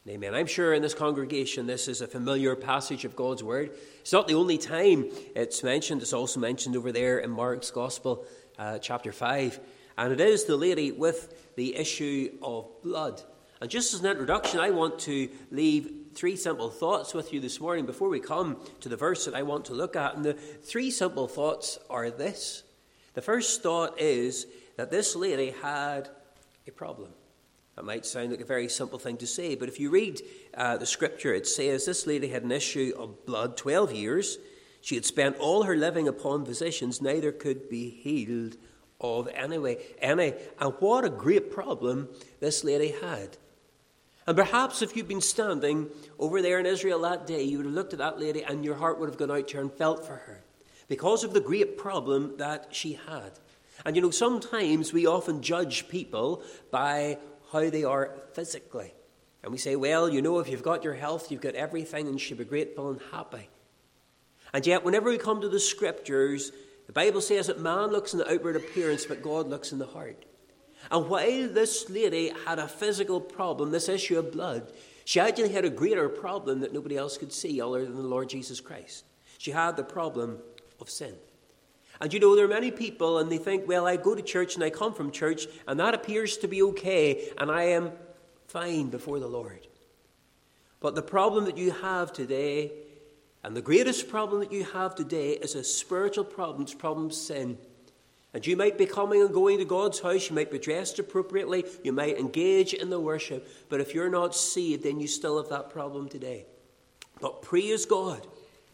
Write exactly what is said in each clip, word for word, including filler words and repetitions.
Amen. I'm sure in this congregation this is a familiar passage of God's Word. It's not the only time it's mentioned. It's also mentioned over there in Mark's Gospel, uh, chapter five. And it is the lady with the issue of blood. And just as an introduction, I want to leave three simple thoughts with you this morning before we come to the verse that I want to look at. And the three simple thoughts are this. The first thought is that this lady had a problem. That might sound like a very simple thing to say, but if you read uh, the scripture, it says this lady had an issue of blood twelve years. She had spent all her living upon physicians, neither could be healed of anyway, any. And what a great problem this lady had. And perhaps if you'd been standing over there in Israel that day, you would have looked at that lady and your heart would have gone out to her and felt for her because of the great problem that she had. And you know, sometimes we often judge people by how they are physically. And we say, well, you know, if you've got your health, you've got everything and you should be grateful and happy. And yet, whenever we come to the scriptures, the Bible says that man looks in the outward appearance, but God looks in the heart. And while this lady had a physical problem, this issue of blood, she actually had a greater problem that nobody else could see other than the Lord Jesus Christ. She had the problem of sin. And you know, there are many people and they think, well, I go to church and I come from church and that appears to be okay and I am fine before the Lord. But the problem that you have today, and the greatest problem that you have today, is a spiritual problem. It's problem of sin. And you might be coming and going to God's house, you might be dressed appropriately, you might engage in the worship, but if you're not saved, then you still have that problem today. But praise God,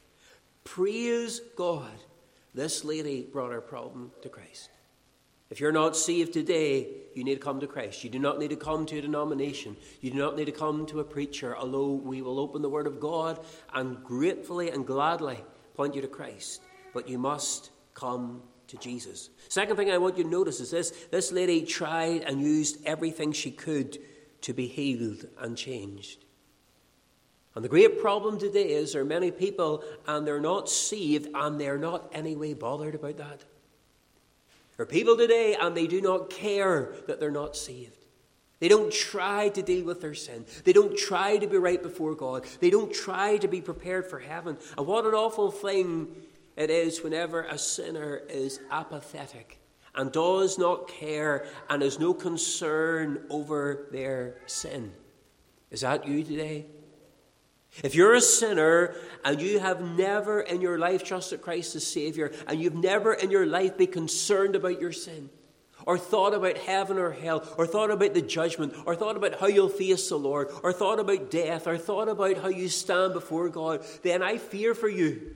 praise God, this lady brought her problem to Christ. If you're not saved today, you need to come to Christ. You do not need to come to a denomination. You do not need to come to a preacher, although we will open the Word of God and gratefully and gladly point you to Christ. But you must come to Jesus. Second thing I want you to notice is this. This lady tried and used everything she could to be healed and changed. And the great problem today is there are many people and they're not saved and they're not anyway bothered about that. There are people today and they do not care that they're not saved. They don't try to deal with their sin. They don't try to be right before God. They don't try to be prepared for heaven. And what an awful thing it is whenever a sinner is apathetic and does not care and has no concern over their sin. Is that you today? If you're a sinner and you have never in your life trusted Christ as Savior, and you've never in your life been concerned about your sin, or thought about heaven or hell, or thought about the judgment, or thought about how you'll face the Lord, or thought about death, or thought about how you stand before God, then I fear for you.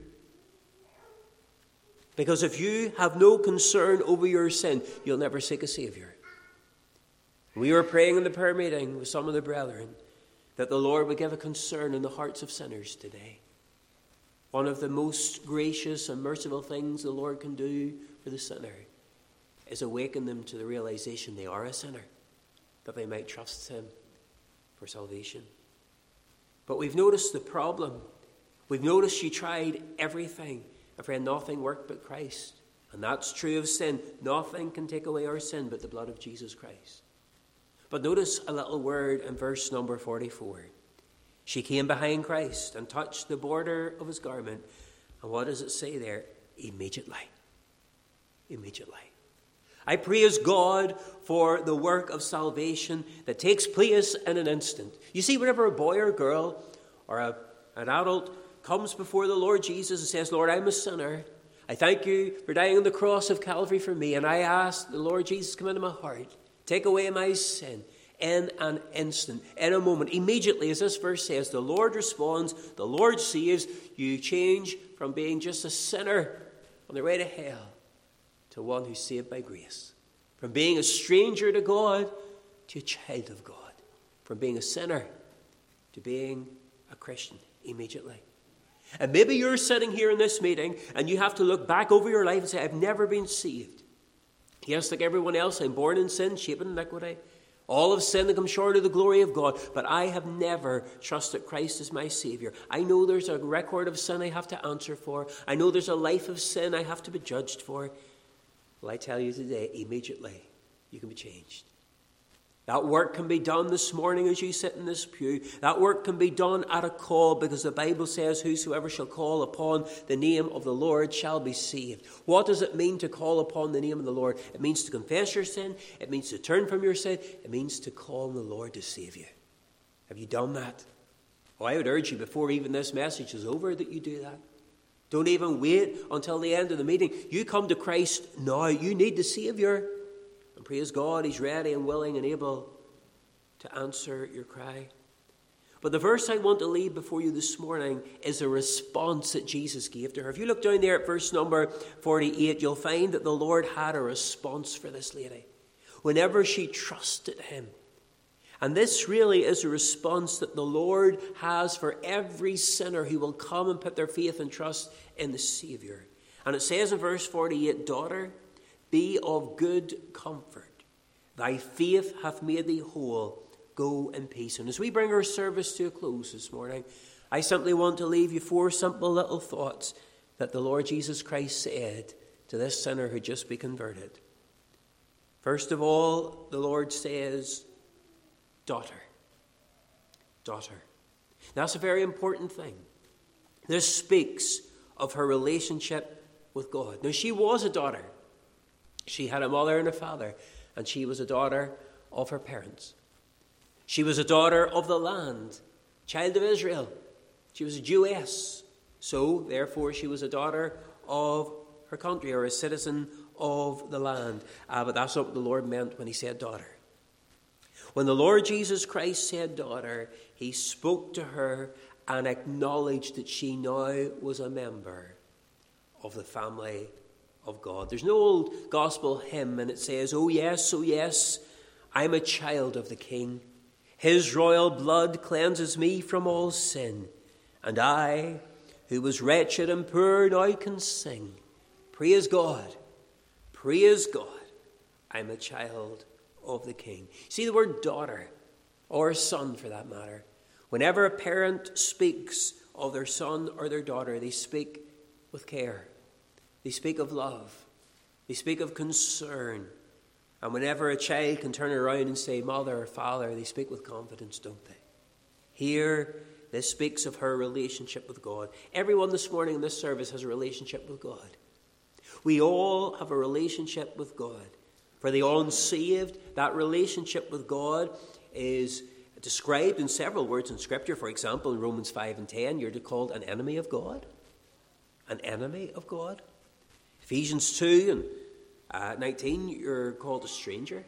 Because if you have no concern over your sin, you'll never seek a Savior. We were praying in the prayer meeting with some of the brethren that the Lord would give a concern in the hearts of sinners today. One of the most gracious and merciful things the Lord can do for the sinner is awaken them to the realization they are a sinner, that they might trust Him for salvation. But we've noticed the problem. We've noticed she tried everything, and friend, nothing worked but Christ. And that's true of sin. Nothing can take away our sin but the blood of Jesus Christ. But notice a little word in verse number forty-four. She came behind Christ and touched the border of his garment. And what does it say there? Immediately. Immediately. I praise God for the work of salvation that takes place in an instant. You see, whenever a boy or girl or a, an adult comes before the Lord Jesus and says, Lord, I'm a sinner. I thank you for dying on the cross of Calvary for me. And I ask the Lord Jesus, come into my heart. Take away my sin in an instant, in a moment. Immediately, as this verse says, the Lord responds, the Lord saves. You change from being just a sinner on the way to hell to one who's saved by grace. From being a stranger to God to a child of God. From being a sinner to being a Christian immediately. And maybe you're sitting here in this meeting and you have to look back over your life and say, I've never been saved. Yes, like everyone else, I'm born in sin, shaped in iniquity. All have sinned and come short of the glory of God. But I have never trusted Christ as my Savior. I know there's a record of sin I have to answer for. I know there's a life of sin I have to be judged for. Well, I tell you today, immediately, you can be changed. That work can be done this morning as you sit in this pew. That work can be done at a call, because the Bible says, whosoever shall call upon the name of the Lord shall be saved. What does it mean to call upon the name of the Lord? It means to confess your sin. It means to turn from your sin. It means to call on the Lord to save you. Have you done that? Oh, I would urge you, before even this message is over, that you do that. Don't even wait until the end of the meeting. You come to Christ now. You need the Saviour. And praise God, he's ready and willing and able to answer your cry. But the verse I want to leave before you this morning is a response that Jesus gave to her. If you look down there at verse number forty-eight, you'll find that the Lord had a response for this lady whenever she trusted him. And this really is a response that the Lord has for every sinner who will come and put their faith and trust in the Saviour. And it says in verse forty-eight, daughter, be of good comfort. Thy faith hath made thee whole. Go in peace. And as we bring our service to a close this morning, I simply want to leave you four simple little thoughts that the Lord Jesus Christ said to this sinner who just be converted. First of all, the Lord says, daughter. Daughter. That's a very important thing. This speaks of her relationship with God. Now, she was a daughter. She had a mother and a father, and she was a daughter of her parents. She was a daughter of the land, child of Israel. She was a Jewess. So, therefore, she was a daughter of her country, or a citizen of the land. Uh, but that's not what the Lord meant when he said daughter. When the Lord Jesus Christ said daughter, he spoke to her and acknowledged that she now was a member of the family of God. There's no old gospel hymn and it says, oh yes, oh yes, I'm a child of the King. His royal blood cleanses me from all sin. And I, who was wretched and poor, now can sing. Praise God, praise God, I'm a child of the King. See the word daughter, or son for that matter. Whenever a parent speaks of their son or their daughter, they speak with care. They speak of love. They speak of concern. And whenever a child can turn around and say mother or father, they speak with confidence, don't they? Here, this speaks of her relationship with God. Everyone this morning in this service has a relationship with God. We all have a relationship with God. For the unsaved, that relationship with God is described in several words in Scripture. For example, in Romans five and ten, you're called an enemy of God. An enemy of God. Ephesians two and uh, nineteen, you're called a stranger.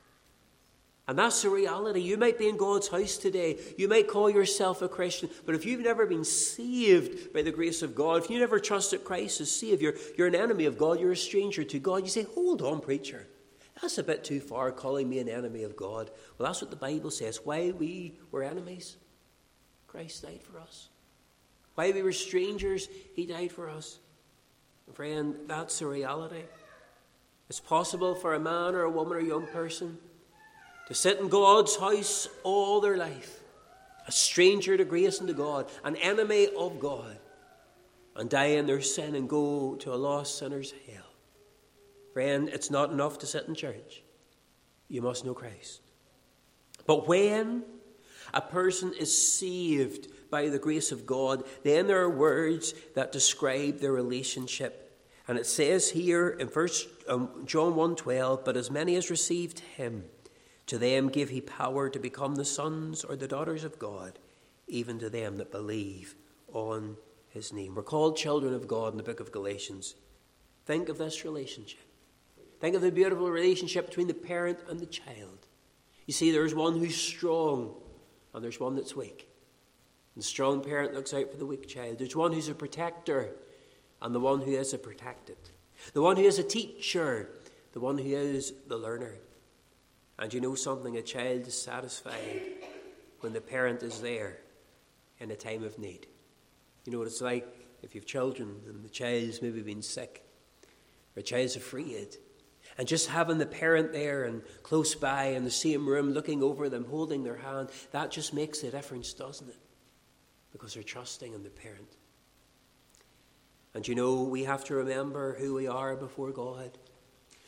And that's the reality. You might be in God's house today. You might call yourself a Christian. But if you've never been saved by the grace of God, if you never trusted Christ as Savior, you're an enemy of God. You're a stranger to God. You say, hold on, preacher. That's a bit too far, calling me an enemy of God. Well, that's what the Bible says. Why we were enemies, Christ died for us. Why we were strangers, he died for us. Friend, that's the reality. It's possible for a man or a woman or a young person to sit in God's house all their life, a stranger to grace and to God, an enemy of God, and die in their sin and go to a lost sinner's hell. Friend, it's not enough to sit in church. You must know Christ. But when a person is saved by the grace of God, then there are words that describe their relationship. And it says here in First John one twelve, but as many as received him, to them gave he power to become the sons or the daughters of God, even to them that believe on his name. We're called children of God in the book of Galatians. Think of this relationship. Think of the beautiful relationship between the parent and the child. You see, there's one who's strong and there's one that's weak. And the strong parent looks out for the weak child. There's one who's a protector and the one who is a protected. The one who is a teacher, the one who is the learner. And you know something, a child is satisfied when the parent is there in a time of need. You know what it's like if you have children and the child's maybe been sick or a child's afraid. And just having the parent there and close by in the same room, looking over them, holding their hand, that just makes a difference, doesn't it? Because they're trusting in the parent. And you know, we have to remember who we are before God.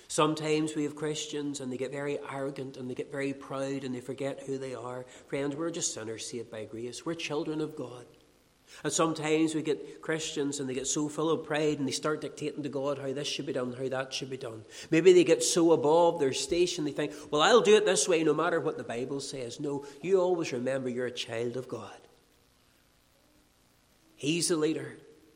Sometimes we have Christians and they get very arrogant and they get very proud and they forget who they are. Friends, we're just sinners saved by grace. We're children of God. And sometimes we get Christians and they get so full of pride and they start dictating to God how this should be done, how that should be done. Maybe they get so above their station they think, well, I'll do it this way no matter what the Bible says. No, you always remember you're a child of God. He's the leader.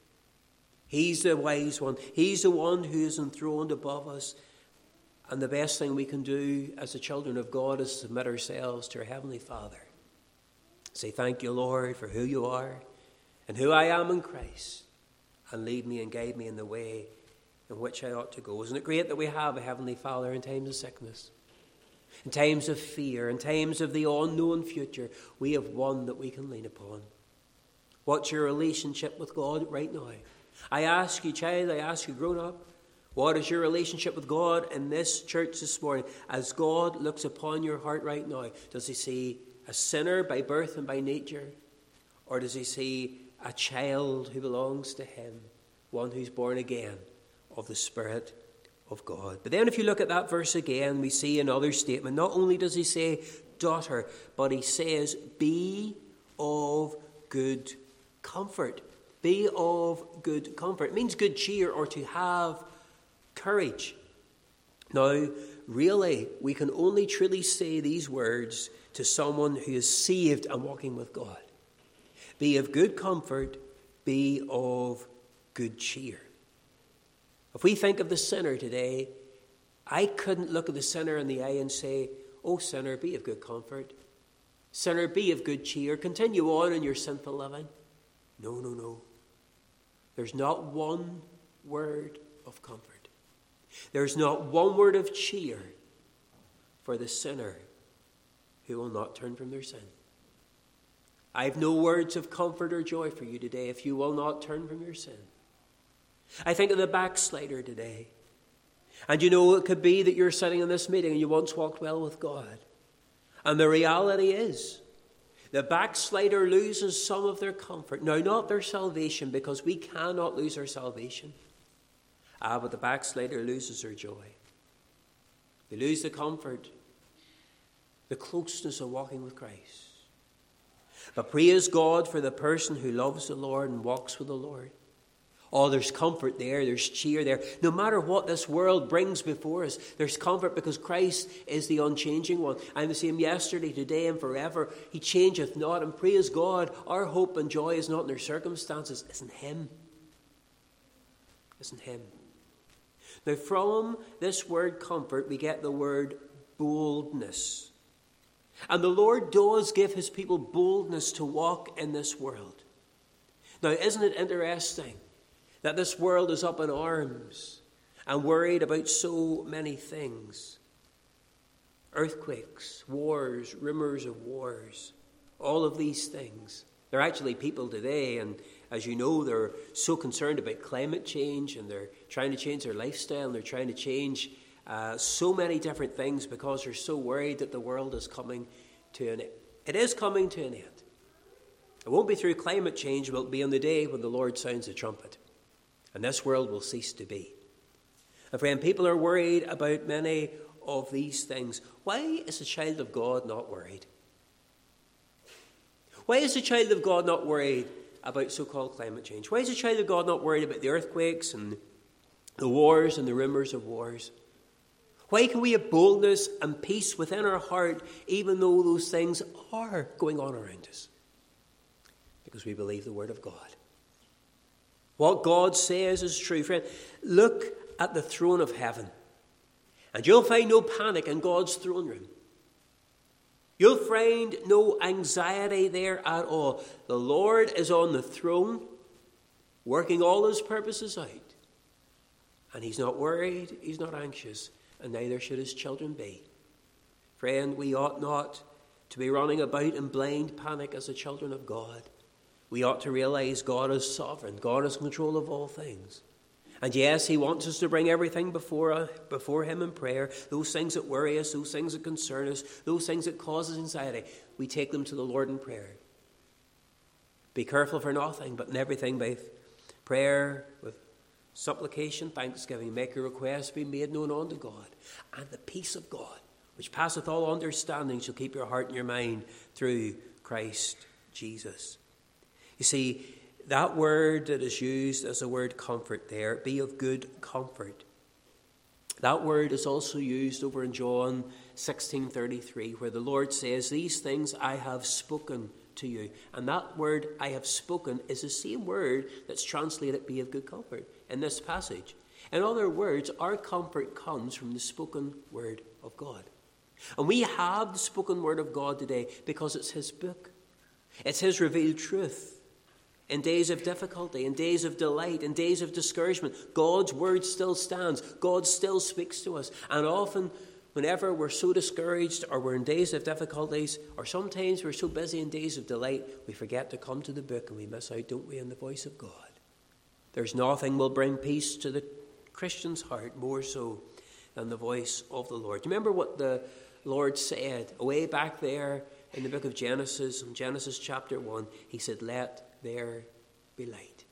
He's the wise one. He's the one who is enthroned above us. And the best thing we can do as the children of God is submit ourselves to our Heavenly Father. Say, thank you, Lord, for who you are and who I am in Christ. And lead me and guide me in the way in which I ought to go. Isn't it great that we have a Heavenly Father in times of sickness? In times of fear, in times of the unknown future, we have one that we can lean upon. What's your relationship with God right now? I ask you, child, I ask you, grown up, what is your relationship with God in this church this morning? As God looks upon your heart right now, does he see a sinner by birth and by nature? Or does he see a child who belongs to him, one who's born again of the Spirit of God? But then if you look at that verse again, we see another statement. Not only does he say, daughter, but he says, be of good comfort. Be of good comfort. It means good cheer or to have courage. Now, really, we can only truly say these words to someone who is saved and walking with God. Be of good comfort, be of good cheer. If we think of the sinner today, I couldn't look at the sinner in the eye and say, oh, sinner, be of good comfort. Sinner, be of good cheer. Continue on in your sinful living. No, no, no. There's not one word of comfort. There's not one word of cheer for the sinner who will not turn from their sin. I have no words of comfort or joy for you today if you will not turn from your sin. I think of the backslider today. And you know, it could be that you're sitting in this meeting and you once walked well with God. And the reality is, the backslider loses some of their comfort. Now, not their salvation, because we cannot lose our salvation. Ah, but the backslider loses their joy. They lose the comfort, the closeness of walking with Christ. But praise God for the person who loves the Lord and walks with the Lord. Oh, there's comfort there, there's cheer there. No matter what this world brings before us, there's comfort because Christ is the unchanging one. I'm the same yesterday, today, and forever. He changeth not. And praise God, our hope and joy is not in our circumstances, it's in Him. It's in Him. Now, from this word comfort, we get the word boldness. And the Lord does give His people boldness to walk in this world. Now, isn't it interesting that this world is up in arms and worried about so many things? Earthquakes, wars, rumors of wars, all of these things. There are actually people today, and as you know, they're so concerned about climate change, and they're trying to change their lifestyle, and they're trying to change uh, so many different things because they're so worried that the world is coming to an end. It is coming to an end. It won't be through climate change, but it'll be on the day when the Lord sounds the trumpet. And this world will cease to be. And friend, people are worried about many of these things. Why is a child of God not worried? Why is a child of God not worried about so-called climate change? Why is a child of God not worried about the earthquakes and the wars and the rumors of wars? Why can we have boldness and peace within our heart even though those things are going on around us? Because we believe the Word of God. What God says is true. Friend, look at the throne of heaven, and you'll find no panic in God's throne room. You'll find no anxiety there at all. The Lord is on the throne, working all His purposes out. And He's not worried, He's not anxious, and neither should His children be. Friend, we ought not to be running about in blind panic as the children of God. We ought to realize God is sovereign. God is in control of all things. And yes, He wants us to bring everything before, uh, before Him in prayer. Those things that worry us, those things that concern us, those things that cause us anxiety, we take them to the Lord in prayer. Be careful for nothing, but in everything by prayer, with supplication, thanksgiving, make your request be made known unto God. And the peace of God, which passeth all understanding, shall keep your heart and your mind through Christ Jesus. You see, that word that is used as a word comfort there, be of good comfort. That word is also used over in John sixteen thirty-three, where the Lord says, these things I have spoken to you. And that word, I have spoken, is the same word that's translated be of good comfort in this passage. In other words, our comfort comes from the spoken word of God. And we have the spoken word of God today because it's his book. It's his revealed truth. In days of difficulty, in days of delight, in days of discouragement, God's word still stands. God still speaks to us. And often, whenever we're so discouraged or we're in days of difficulties, or sometimes we're so busy in days of delight, we forget to come to the book and we miss out, don't we, in the voice of God. There's nothing will bring peace to the Christian's heart more so than the voice of the Lord. Do you remember what the Lord said way back there in the book of Genesis, in Genesis chapter one? He said, let there be light.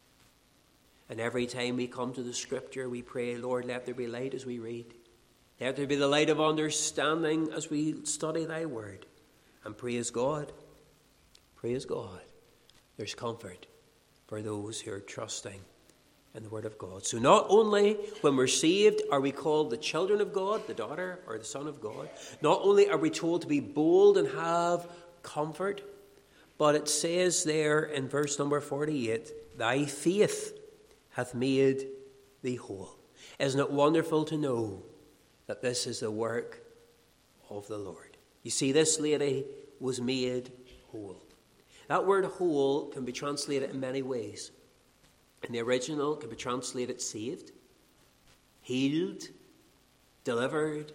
And every time we come to the scripture, we pray, Lord, let there be light as we read. Let there be the light of understanding as we study thy word. And praise God, praise God, there's comfort for those who are trusting in the word of God. So not only when we're saved are we called the children of God, the daughter or the son of God, not only are we told to be bold and have comfort, but it says there in verse number forty-eight, thy faith hath made thee whole. Isn't it wonderful to know that this is the work of the Lord? You see, this lady was made whole. That word whole can be translated in many ways. In the original, it can be translated saved, healed, delivered,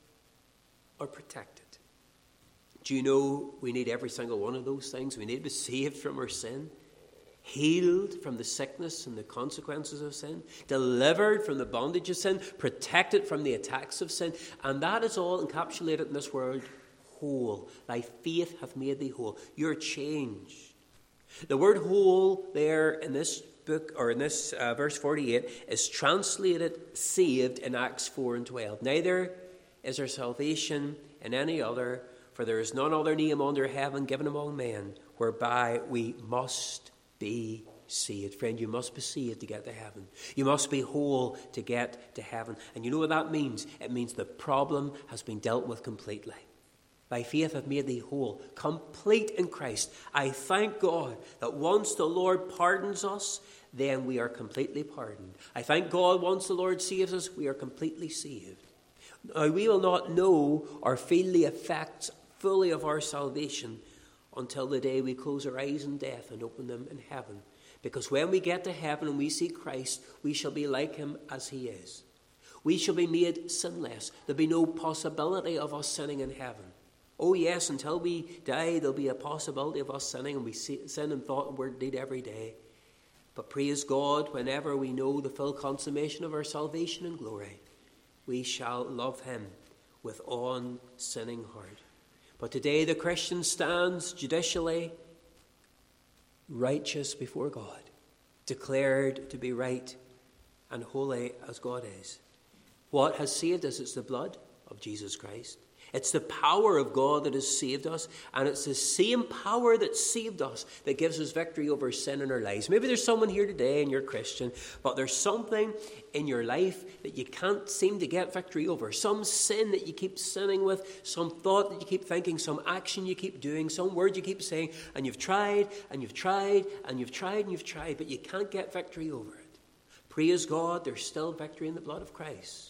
or protected. Do you know we need every single one of those things? We need to be saved from our sin, healed from the sickness and the consequences of sin, delivered from the bondage of sin, protected from the attacks of sin. And that is all encapsulated in this word, whole. Thy faith hath made thee whole. You're changed. The word whole there in this book, or in this uh, verse forty-eight, is translated saved in Acts four and twelve. Neither is there salvation in any other, for there is none other name under heaven given among men whereby we must be saved. Friend, you must be saved to get to heaven. You must be whole to get to heaven. And you know what that means? It means the problem has been dealt with completely. By faith hath made thee whole, complete in Christ. I thank God that once the Lord pardons us, then we are completely pardoned. I thank God once the Lord saves us, we are completely saved. Now, we will not know or feel the effects fully of our salvation until the day we close our eyes in death and open them in heaven. Because when we get to heaven and we see Christ, we shall be like him as he is. We shall be made sinless. There'll be no possibility of us sinning in heaven. Oh yes, until we die, there'll be a possibility of us sinning, and we sin in thought and word and deed every day. But praise God, whenever we know the full consummation of our salvation and glory, we shall love him with unsinning heart. But today the Christian stands judicially righteous before God, declared to be right and holy as God is. What has saved us? It's the blood of Jesus Christ. It's the power of God that has saved us, and it's the same power that saved us that gives us victory over sin in our lives. Maybe there's someone here today and you're Christian, but there's something in your life that you can't seem to get victory over. Some sin that you keep sinning with, some thought that you keep thinking, some action you keep doing, some word you keep saying, and you've tried, and you've tried, and you've tried, and you've tried, but you can't get victory over it. Praise God, there's still victory in the blood of Christ.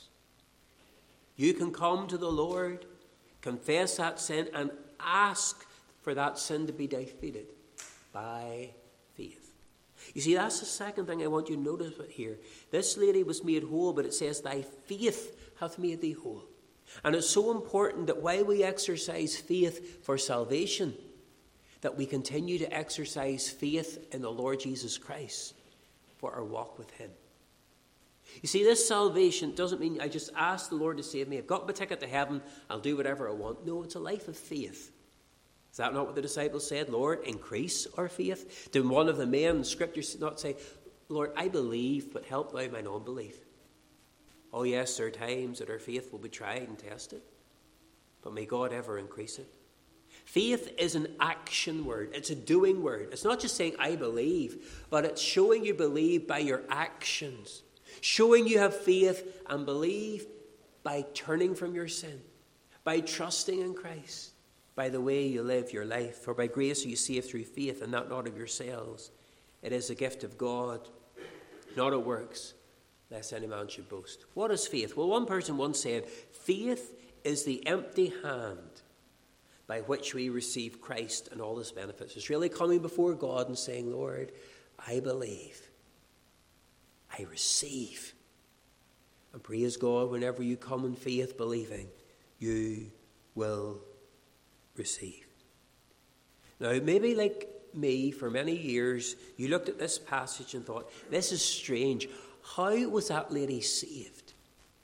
You can come to the Lord, confess that sin, and ask for that sin to be defeated by faith. You see, that's the second thing I want you to notice here. This lady was made whole, but it says, thy faith hath made thee whole. And it's so important that while we exercise faith for salvation, that we continue to exercise faith in the Lord Jesus Christ for our walk with him. You see, this salvation doesn't mean I just ask the Lord to save me. I've got my ticket to heaven. I'll do whatever I want. No, it's a life of faith. Is that not what the disciples said? Lord, increase our faith. Did one of the men in Scripture not say, Lord, I believe, but help thou mine unbelief. Oh yes, there are times that our faith will be tried and tested, but may God ever increase it. Faith is an action word. It's a doing word. It's not just saying, I believe, but it's showing you believe by your actions. Showing you have faith and believe by turning from your sin, by trusting in Christ, by the way you live your life. For by grace are you saved through faith, and that not of yourselves. It is a gift of God, not of works, lest any man should boast. What is faith? Well, one person once said, faith is the empty hand by which we receive Christ and all his benefits. It's really coming before God and saying, Lord, I believe. I receive. And praise God, whenever you come in faith believing, you will receive. Now, maybe like me, for many years, you looked at this passage and thought, this is strange. How was that lady saved?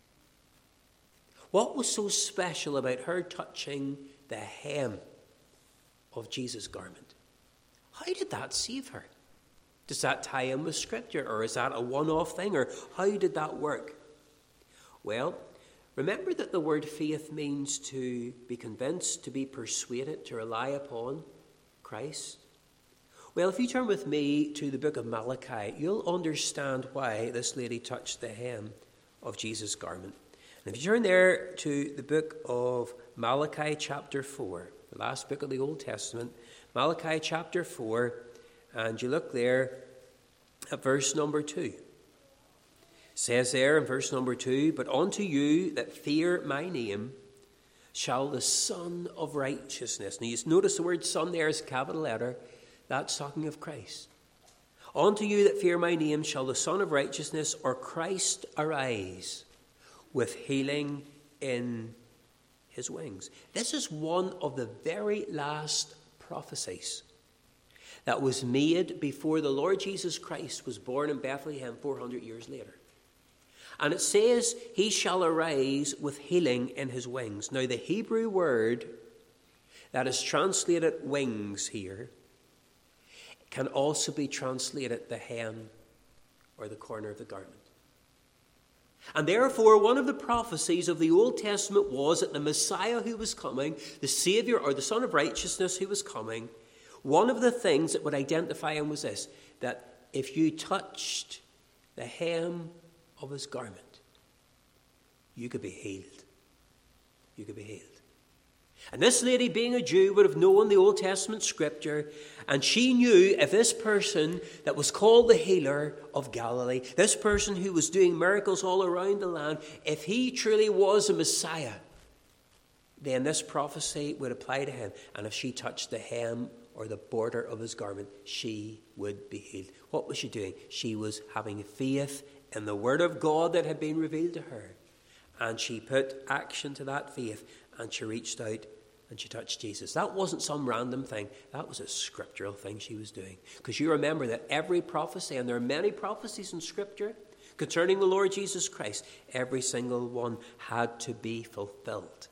What was so special about her touching the hem of Jesus' garment? How did that save her? Does that tie in with Scripture, or is that a one-off thing, or how did that work? Well, remember that the word faith means to be convinced, to be persuaded, to rely upon Christ. Well, if you turn with me to the book of Malachi, you'll understand why this lady touched the hem of Jesus' garment. And if you turn there to the book of Malachi chapter four, the last book of the Old Testament, Malachi chapter four, and you look there at verse number two. It says there in verse number two, but unto you that fear my name shall the Son of Righteousness. Now you notice the word Son there is capital letter. That's talking of Christ. Unto you that fear my name shall the Son of Righteousness, or Christ, arise with healing in his wings. This is one of the very last prophecies that was made before the Lord Jesus Christ was born in Bethlehem four hundred years later. And it says, he shall arise with healing in his wings. Now, the Hebrew word that is translated wings here can also be translated the hem or the corner of the garment. And therefore, one of the prophecies of the Old Testament was that the Messiah who was coming, the Savior or the Son of Righteousness who was coming, one of the things that would identify him was this, that if you touched the hem of his garment, you could be healed. You could be healed. And this lady, being a Jew, would have known the Old Testament scripture, and she knew if this person that was called the healer of Galilee, this person who was doing miracles all around the land, if he truly was a Messiah, then this prophecy would apply to him. And if she touched the hem or the border of his garment, she would be healed. What was she doing? She was having faith in the word of God that had been revealed to her. And she put action to that faith, and she reached out and she touched Jesus. That wasn't some random thing. That was a scriptural thing she was doing. Because you remember that every prophecy, and there are many prophecies in Scripture concerning the Lord Jesus Christ, every single one had to be fulfilled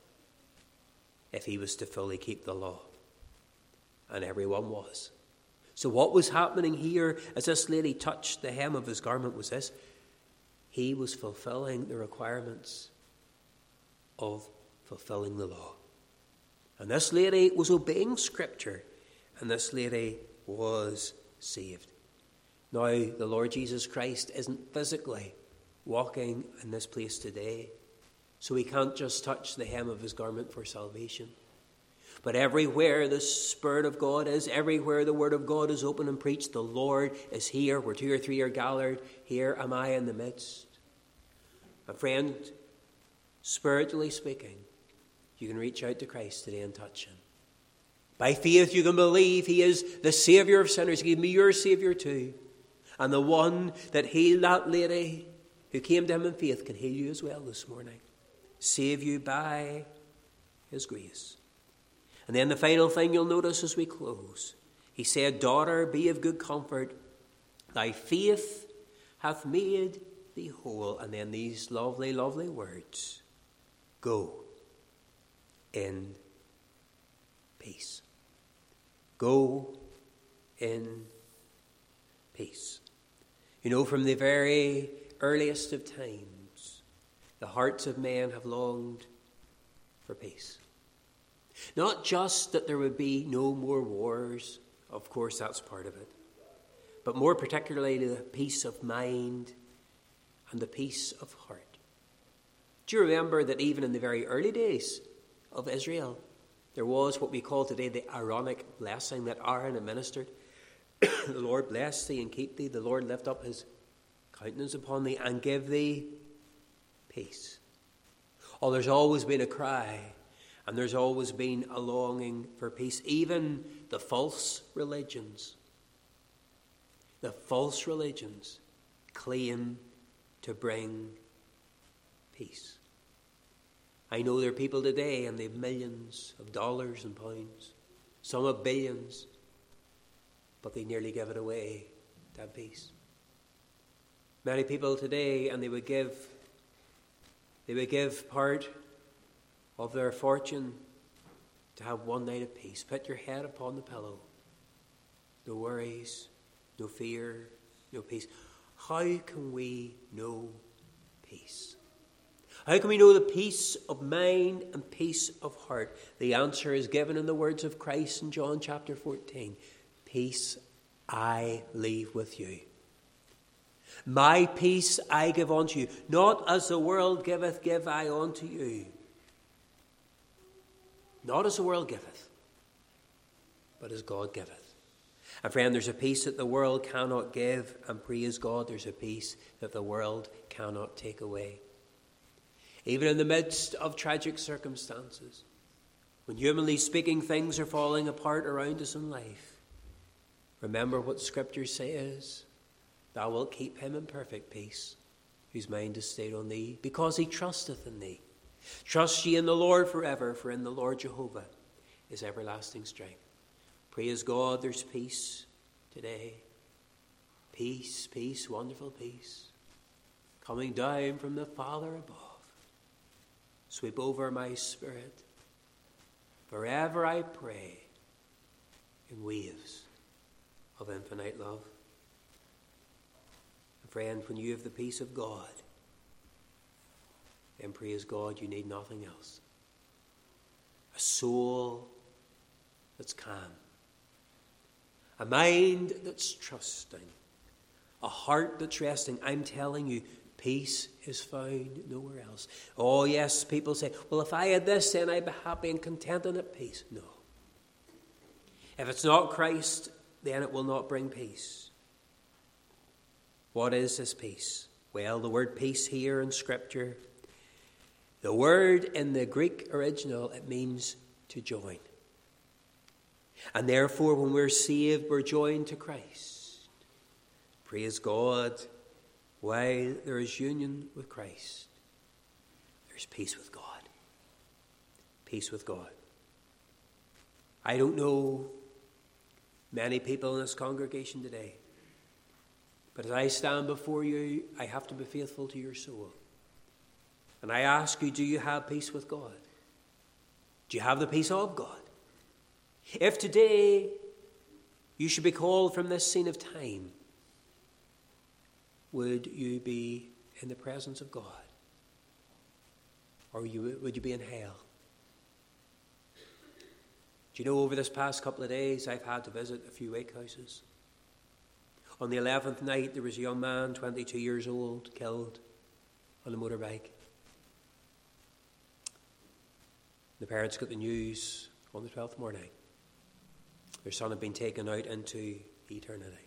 if he was to fully keep the law. And every one was. So what was happening here as this lady touched the hem of his garment was this. He was fulfilling the requirements of fulfilling the law. And this lady was obeying Scripture, and this lady was saved. Now, the Lord Jesus Christ isn't physically walking in this place today, so he can't just touch the hem of his garment for salvation. But everywhere the Spirit of God is, everywhere the Word of God is open and preached, the Lord is here. Where two or three are gathered, here am I in the midst. My friend, spiritually speaking, you can reach out to Christ today and touch him. By faith you can believe he is the Saviour of sinners. He can be your Saviour too. And the one that healed that lady who came to him in faith can heal you as well this morning. Save you by his grace. And then the final thing you'll notice as we close. He said, daughter, be of good comfort. Thy faith hath made thee whole. And then these lovely, lovely words. Go in peace. Go in peace. You know, from the very earliest of times, the hearts of men have longed for peace. Not just that there would be no more wars, of course that's part of it, but more particularly the peace of mind and the peace of heart. Do you remember that even in the very early days of Israel, there was what we call today the Aaronic blessing that Aaron administered? The Lord bless thee and keep thee. The Lord lift up his countenance upon thee and give thee peace. Oh, there's always been a cry, and there's always been a longing for peace. Even the false religions, the false religions claim to bring peace. I know there are people today, and they have millions of dollars and pounds, some have billions, but they nearly give it away to have peace. Many people today, and they would give, they would give part of their fortune to have one night of peace. Put your head upon the pillow. No worries, no fear, no peace. How can we know peace? How can we know the peace of mind and peace of heart? The answer is given in the words of Christ in John chapter fourteen. Peace I leave with you. My peace I give unto you. Not as the world giveth, give I unto you. Not as the world giveth, but as God giveth. And friend, there's a peace that the world cannot give, and praise God, there's a peace that the world cannot take away. Even in the midst of tragic circumstances, when humanly speaking things are falling apart around us in life, remember what Scripture says, thou wilt keep him in perfect peace, whose mind is stayed on thee, because he trusteth in thee. Trust ye in the Lord forever, for in the Lord Jehovah is everlasting strength. Praise God, there's peace today. Peace, peace, wonderful peace, coming down from the Father above. Sweep over my spirit. Forever I pray in waves of infinite love. And friend, when you have the peace of God, then praise God, you need nothing else. A soul that's calm. A mind that's trusting. A heart that's resting. I'm telling you, peace is found nowhere else. Oh yes, people say, well, if I had this, then I'd be happy and content and at peace. No. If it's not Christ, then it will not bring peace. What is this peace? Well, the word peace here in Scripture, the word in the Greek original, it means to join. And therefore, when we're saved, we're joined to Christ. Praise God. While there is union with Christ, there's peace with God. Peace with God. I don't know many people in this congregation today, but as I stand before you, I have to be faithful to your soul. And I ask you, do you have peace with God? Do you have the peace of God? If today you should be called from this scene of time, would you be in the presence of God? Or you, would you be in hell? Do you know, over this past couple of days, I've had to visit a few wake houses. On the eleventh night, there was a young man, twenty-two years old, killed on a motorbike. The parents got the news on the twelfth morning. Their son had been taken out into eternity.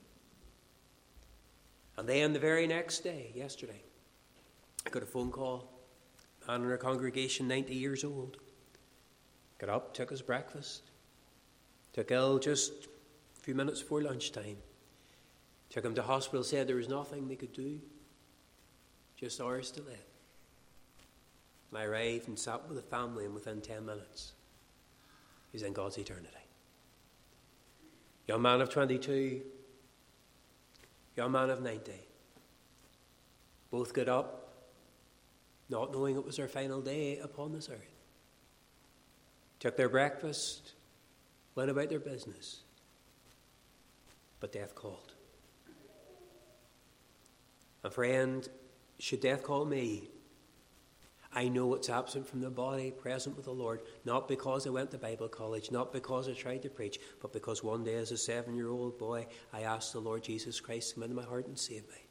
And then the very next day, yesterday, I got a phone call. A man in our congregation, ninety years old, got up, took his breakfast, took ill just a few minutes before lunchtime, took him to hospital, said there was nothing they could do, just hours to live. And I arrived and sat with the family, and within ten minutes, he's in God's eternity. Young man of twenty-two, young man of ninety. Both got up, not knowing it was their final day upon this earth. Took their breakfast, went about their business. But death called. And friend, should death call me, I know it's absent from the body, present with the Lord, not because I went to Bible college, not because I tried to preach, but because one day as a seven-year-old boy, I asked the Lord Jesus Christ to come into my heart and save me.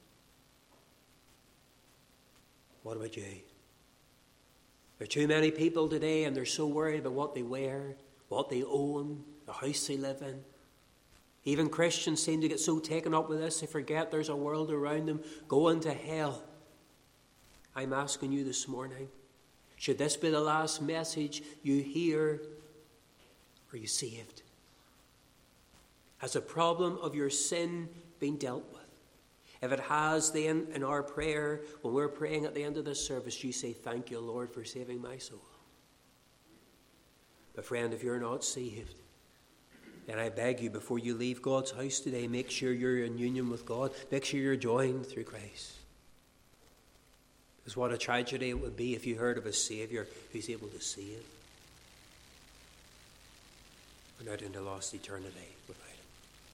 What about you? There are too many people today, and they're so worried about what they wear, what they own, the house they live in. Even Christians seem to get so taken up with this, they forget there's a world around them going to hell. I'm asking you this morning, should this be the last message you hear? Are you saved? Has the problem of your sin been dealt with? If it has, then in our prayer, when we're praying at the end of this service, you say, thank you, Lord, for saving my soul. But friend, if you're not saved, then I beg you, before you leave God's house today, make sure you're in union with God. Make sure you're joined through Christ. Because what a tragedy it would be if you heard of a Saviour who's able to save and out into lost eternity.